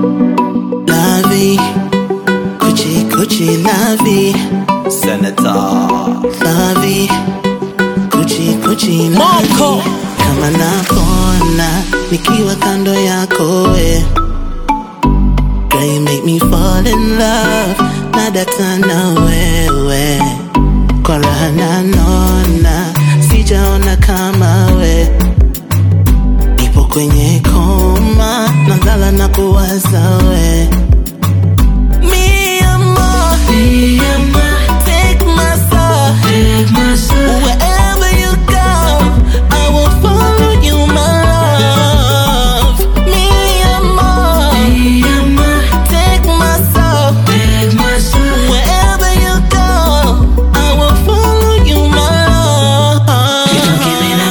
Lovey, Gucci, Gucci, lovey. Senator Lovey, Gucci, Gucci, lovey. Kama napona nikiwa kando yako we, girl you make me fall in love. Na data na wewe, kwa raha na nona, sijaona kama we. Nipo kwenye koma, nalala na kuwaza we. Me amor, take my soul, wherever you go, I will follow you, my love. Me amor, take my soul, wherever you go, I will follow you, my love. You don't give me the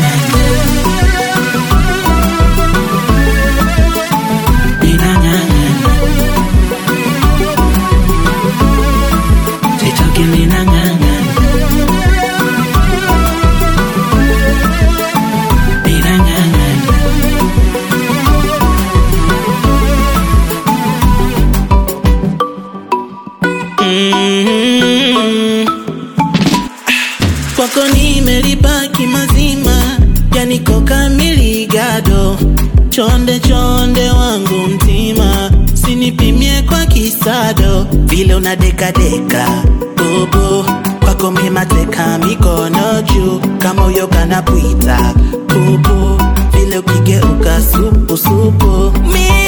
kwako nimelibaki mazima, yani koka miligado. Chonde chonde wangu mtima, sinipimie kwa kisado. Vile unadeka deka, bobo, kwako mimateka mikono juu. Kama uyoga na puita, pupu, vile ukigeuka supu supu.